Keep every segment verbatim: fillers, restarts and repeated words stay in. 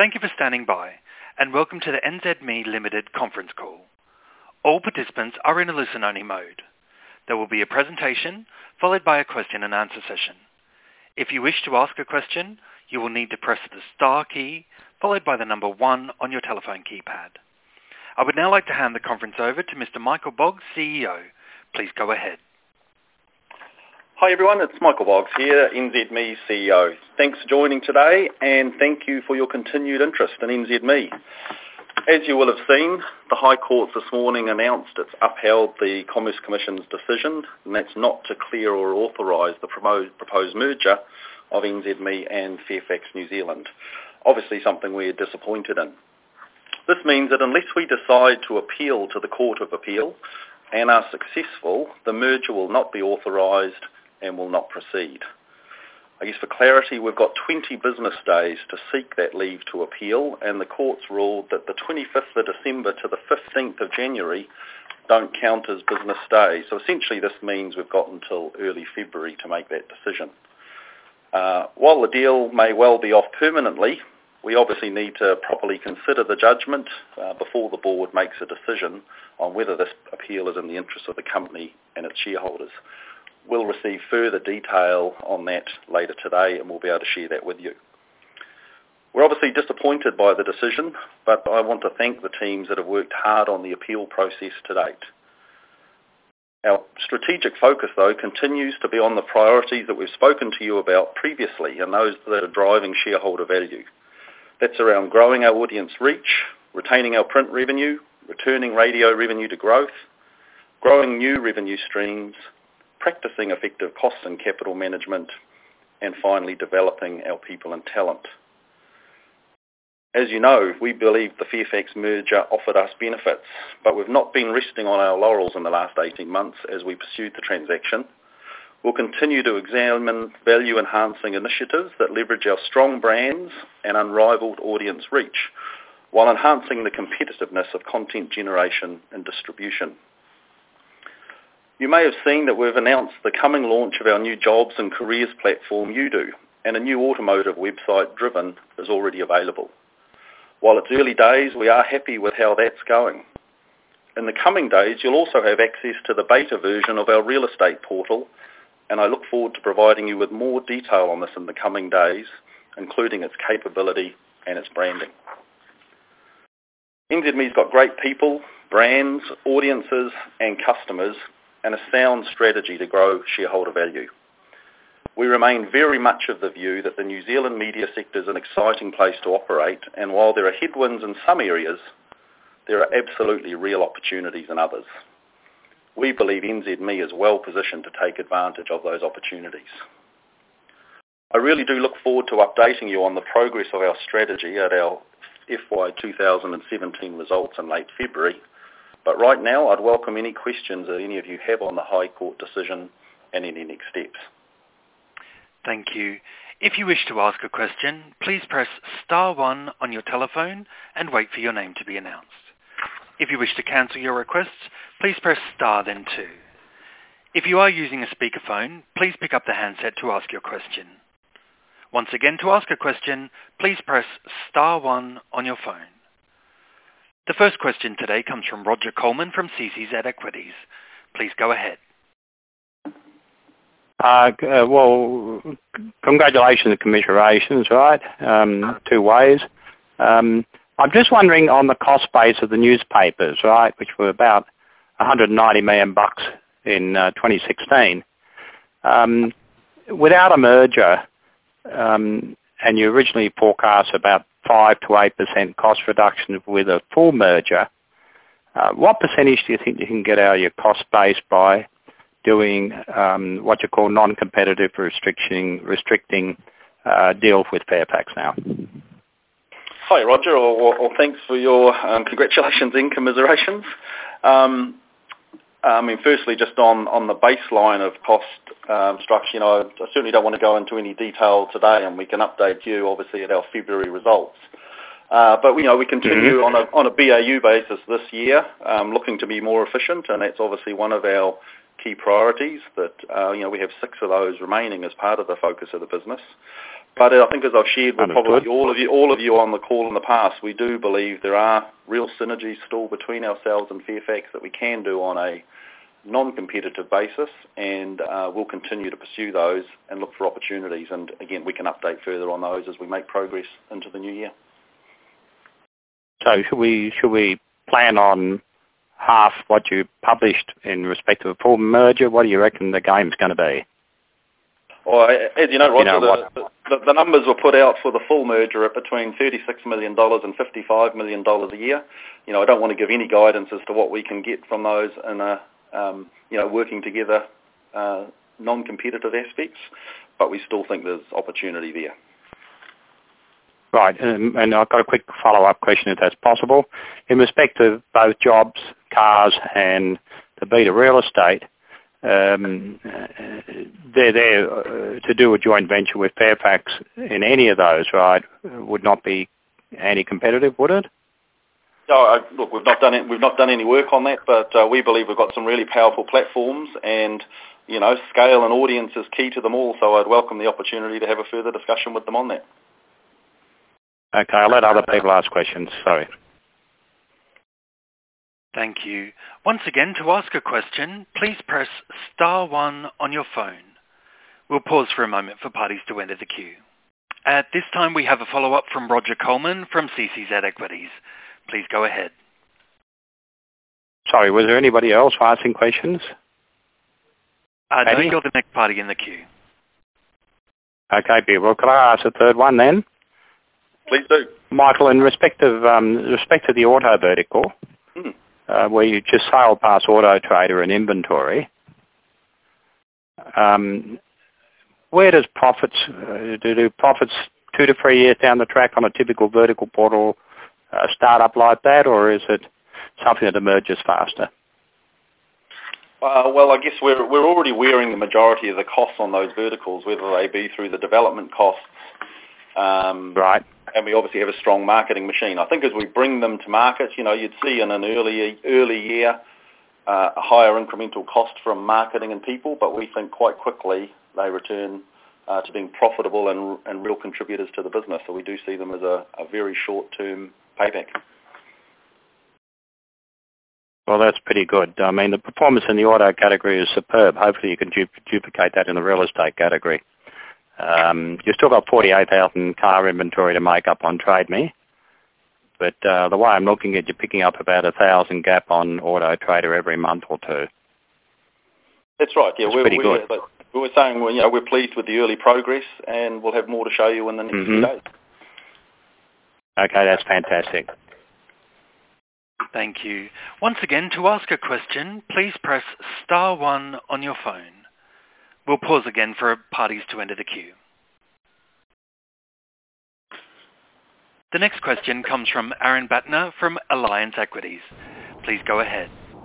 Thank you for standing by, and welcome to the N Z M E Limited conference call. All participants are in a listen-only mode. There will be a presentation, followed by a question and answer session. If you wish to ask a question, you will need to press the star key, followed by the number one on your telephone keypad. I would now like to hand the conference over to Mister Michael Boggs, C E O. Please go ahead. Hi everyone, it's Michael Boggs here, N Z M E C E O. Thanks for joining today and thank you for your continued interest in N Z M E. As you will have seen, the High Court this morning announced it's upheld the Commerce Commission's decision, and that's not to clear or authorise the proposed merger of N Z M E and Fairfax New Zealand. Obviously something we're disappointed in. This means that unless we decide to appeal to the Court of Appeal and are successful, the merger will not be authorised and will not proceed. I guess for clarity, we've got twenty business days to seek that leave to appeal, and the court's ruled that the twenty-fifth of December to the fifteenth of January don't count as business days. So essentially this means we've got until early February to make that decision. Uh, while the deal may well be off permanently, we obviously need to properly consider the judgment uh, before the board makes a decision on whether this appeal is in the interest of the company and its shareholders. We'll receive further detail on that later today and we'll be able to share that with you. We're obviously disappointed by the decision, but I want to thank the teams that have worked hard on the appeal process to date. Our strategic focus, though, continues to be on the priorities that we've spoken to you about previously and those that are driving shareholder value. That's around growing our audience reach, retaining our print revenue, returning radio revenue to growth, growing new revenue streams, practicing effective cost and capital management, and finally developing our people and talent. As you know, we believe the Fairfax merger offered us benefits, but we've not been resting on our laurels in the last eighteen months as we pursued the transaction. We'll continue to examine value-enhancing initiatives that leverage our strong brands and unrivaled audience reach, while enhancing the competitiveness of content generation and distribution. You may have seen that we've announced the coming launch of our new jobs and careers platform, Udo, and a new automotive website, Driven, is already available. While it's early days, we are happy with how that's going. In the coming days, you'll also have access to the beta version of our real estate portal, and I look forward to providing you with more detail on this in the coming days, including its capability and its branding. N Z M E's got great people, brands, audiences, and customers, and a sound strategy to grow shareholder value. We remain very much of the view that the New Zealand media sector is an exciting place to operate, and while there are headwinds in some areas, there are absolutely real opportunities in others. We believe N Z M E is well positioned to take advantage of those opportunities. I really do look forward to updating you on the progress of our strategy at our F Y two thousand seventeen results in late February. But right now, I'd welcome any questions that any of you have on the High Court decision and any next steps. Thank you. If you wish to ask a question, please press star one on your telephone and wait for your name to be announced. If you wish to cancel your request, please press star then two. If you are using a speakerphone, please pick up the handset to ask your question. Once again, to ask a question, please press star one on your phone. The first question today comes from Roger Coleman from C C Z Equities. Please go ahead. Uh, uh, well, congratulations and commiserations, right? Um, two ways. Um, I'm just wondering on the cost base of the newspapers, right, which were about one hundred ninety million bucks in uh, twenty sixteen. Um, without a merger, um, and you originally forecast about five to eight percent cost reduction with a full merger, uh, what percentage do you think you can get out of your cost base by doing um, what you call non-competitive restricting, restricting uh, deals with Fairfax now? Hi Roger, or, or, or thanks for your um, congratulations and commiserations. Um, I mean, firstly, just on, on the baseline of cost um, structure, you know, I certainly don't want to go into any detail today, and we can update you, obviously, at our February results. Uh, but, you know, we continue mm-hmm. on a on a B A U basis this year, um, looking to be more efficient, and that's obviously one of our key priorities. That uh, you know, we have six of those remaining as part of the focus of the business. But I think, as I've shared with Understood. probably all of you, all of you on the call in the past, we do believe there are real synergies still between ourselves and Fairfax that we can do on a non-competitive basis, and uh, we'll continue to pursue those and look for opportunities. And again, we can update further on those as we make progress into the new year. So should we should we plan on half what you published in respect to a full merger? What do you reckon the game's going to be? Well, as you know, Roger, You know the, the, the numbers were put out for the full merger at between thirty-six million dollars and fifty-five million dollars a year. You know, I don't want to give any guidance as to what we can get from those in a, um, you know, working together uh, non-competitive aspects, but we still think there's opportunity there. Right, and, and I've got a quick follow-up question if that's possible. In respect of both jobs, cars and the Beta real estate, um, they're there uh, to do a joint venture with Fairfax in any of those, right? Would not be anti-competitive, would it? No, I, look, we've not done it, we've not done any work on that, but uh, we believe we've got some really powerful platforms, and you know, scale and audience is key to them all. So I'd welcome the opportunity to have a further discussion with them on that. Okay, I'll let other people ask questions. Sorry. Thank you. Once again, to ask a question, please press star one on your phone. We'll pause for a moment for parties to enter the queue. At this time, we have a follow-up from Roger Coleman from C C Z Equities. Please go ahead. Sorry, was there anybody else asking questions? Uh, no, Eddie? you're the next party in the queue. Okay, Bill. Well, could I ask a third one then? Please do. Michael, in respect of um, respect to the auto vertical, Mm. uh, where you just sailed past Auto Trader and inventory, um, where does profits, uh, do, do profits two to three years down the track on a typical vertical portal uh, start up like that, or is it something that emerges faster? Uh, well, I guess we're we're already wearing the majority of the costs on those verticals, whether they be through the development costs. Um, right. And we obviously have a strong marketing machine. I think as we bring them to market, you know, you'd see in an early early year uh, a higher incremental cost from marketing and people, but we think quite quickly they return uh, to being profitable and, and real contributors to the business. So we do see them as a, a very short-term payback. Well, that's pretty good. I mean, the performance in the auto category is superb. Hopefully you can du- duplicate that in the real estate category. Um, you've still got forty-eight thousand car inventory to make up on Trade Me, but uh, the way I'm looking at, you're picking up about a thousand gap on Auto Trader every month or two. That's right. Yeah, That's we're, pretty we're, good. we were saying well, you know, we're pleased with the early progress, and we'll have more to show you in the next Mm-hmm. few days. Okay, that's fantastic. Thank you. Once again, to ask a question, please press star one on your phone. We'll pause again for parties to enter the queue. The next question comes from Aaron Batner from Alliance Equities. Please go ahead.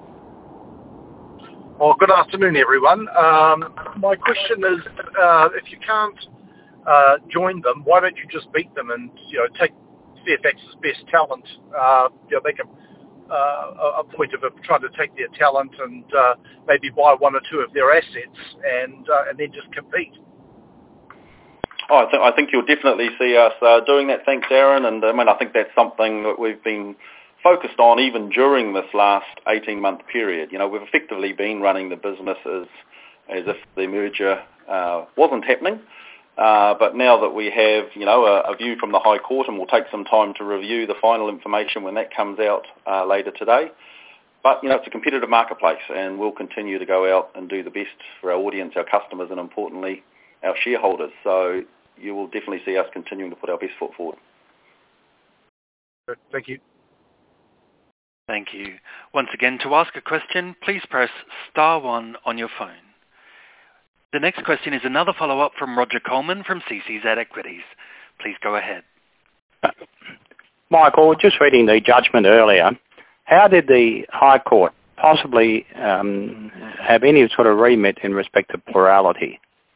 Well, good afternoon, everyone. Um, my question is, uh, if you can't uh, join them, why don't you just beat them and you know take Fairfax's best talent? Uh, you know, make a, uh, a point of it, trying to take their talent and uh, maybe buy one or two of their assets, and uh, and then just compete. Oh, I, th- I think you'll definitely see us uh, doing that. Thanks, Aaron. And I mean, I think that's something that we've been focused on even during this last eighteen-month period. You know, we've effectively been running the business as, as if the merger uh, wasn't happening. Uh, but now that we have, you know, a, a view from the High Court, and we'll take some time to review the final information when that comes out uh, later today. But, you know, it's a competitive marketplace, and we'll continue to go out and do the best for our audience, our customers, and importantly, our shareholders. So you will definitely see us continuing to put our best foot forward. Good. Thank you. Thank you. Once again, to ask a question, please press star one on your phone. The next question is another follow-up from Roger Coleman from C C Z Equities. Please go ahead. Michael, just reading the judgment earlier, how did the High Court possibly um, have any sort of remit in respect to plurality?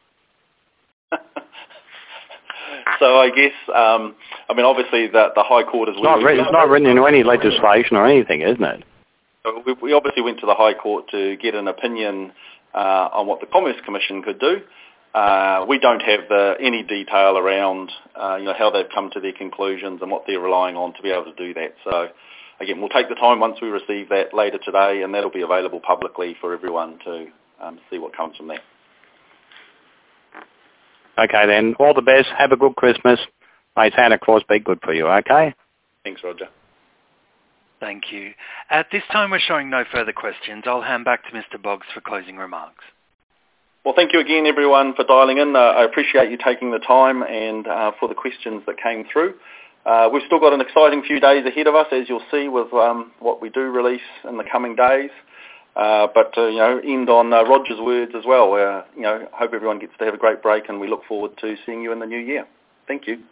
So I guess, um, I mean, obviously the, the High Court is... It's not, written, it's not written into any legislation or anything, isn't it? We, we obviously went to the High Court to get an opinion uh, on what the Commerce Commission could do. Uh, we don't have uh, any detail around uh, you know, how they've come to their conclusions and what they're relying on to be able to do that. So again, we'll take the time once we receive that later today, and that'll be available publicly for everyone to um, see what comes from that. Okay then, all the best. Have a good Christmas. May Santa Claus be good for you, okay? Thanks, Roger. Thank you. At this time, we're showing no further questions. I'll hand back to Mister Boggs for closing remarks. Well, thank you again, everyone, for dialing in. Uh, I appreciate you taking the time and uh, for the questions that came through. Uh, we've still got an exciting few days ahead of us, as you'll see with um, what we do release in the coming days. Uh, but, uh, you know, end on uh, Roger's words as well. Uh, you know, hope everyone gets to have a great break, and we look forward to seeing you in the new year. Thank you.